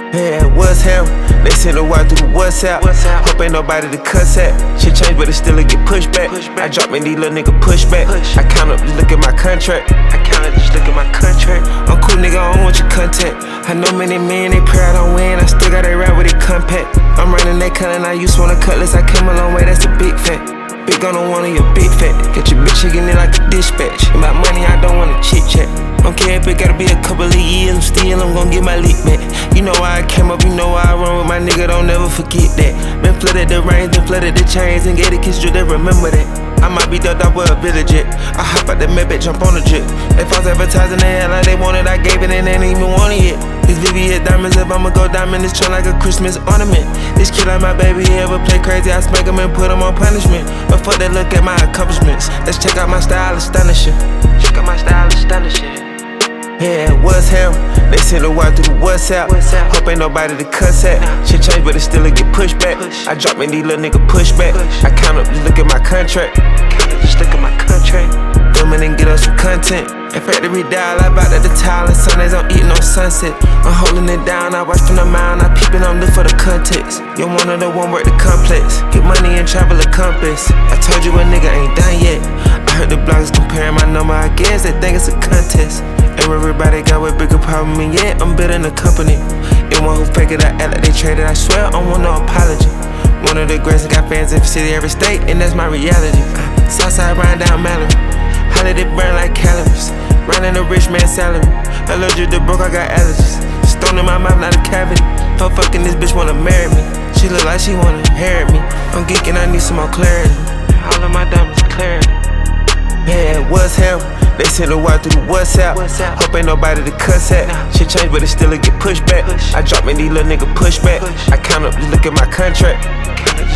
Yeah, what's hell? They send a wire through the WhatsApp. Hope ain't nobody to cuss at. Shit change, but it still get pushed back. I drop me these little nigga pushback. I count up, just look at my contract. I'm cool, nigga, I don't want your contact. I know many men, they pray I don't win. I still got that rap with it compact. I'm running that cut and I used one of cutlass. I came a long way, that's a big fact. Big gun on one of your big fat. Get your bitch shaking it like a dispatch. About money, I don't wanna chit chat. Don't care if it gotta be a couple of years, I'm gon' get my leak back. You know why I came up, you know why I run with my nigga, don't never forget that. Been flooded the range, been flooded the chains, and get a kiss drip, they remember that. I might be ducked off with a village jet. I hop out the Maybach, jump on the jet. They false advertising, they act like they want it, I gave it and they ain't even want it yet. These VVS diamonds, if I'ma go diamond, this trend like a Christmas ornament. This kid like my baby, he ever play crazy, I spank him and put him on punishment. But fuck that, look at my accomplishments. Let's check out my style, astonishing. Check out my style, astonishing. Yeah, what's hell? They send a wire through the WhatsApp. Hope ain't nobody to cuss at. Shit change, but it still get pushed back. I drop me these little nigga pushback. I count up, just look at my contract. Filming and get us some content. In factory dial, I bout at the tile, and Sundays I'm eating on sunset. I'm holding it down, I watch from the mound, I peep it, I'm lit for the context. You're one of the one work the complex. Get money and travel a compass. I told you a nigga ain't done yet. I heard the bloggers comparing my number, I guess they think it's a contest. Everybody got a bigger problem, and yet I'm building a company. Anyone who fake it, I act like they traded, I swear I don't want no apology. One of the greatest, got fans in every city, every state, and that's my reality. Southside riding down Mallory, how did it burn like calories? Running a rich man's salary, allergic to broke, I got allergies. Stone in my mouth, not a cavity. Fucking this bitch wanna marry me. She look like she wanna inherit me. I'm geeking, I need some more clarity. All of my diamonds clarity. Yeah, what's hell? They send a wire through the WhatsApp. Hope ain't nobody to cuss at. Shit change, but it still get pushed back. I drop me these little nigga pushback. I count up, just look at my contract.